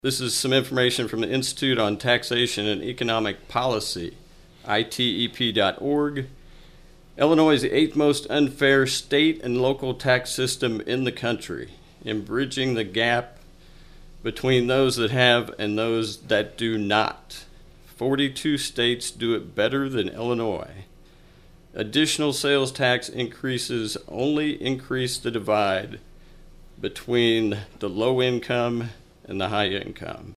This is some information from the Institute on Taxation and Economic Policy, itep.org. Illinois is the 8th most unfair state and local tax system in the country, in bridging the gap between those that have and those that do not. 42 states do it better than Illinois. Additional sales tax increases only increase the divide between the low income and the high income.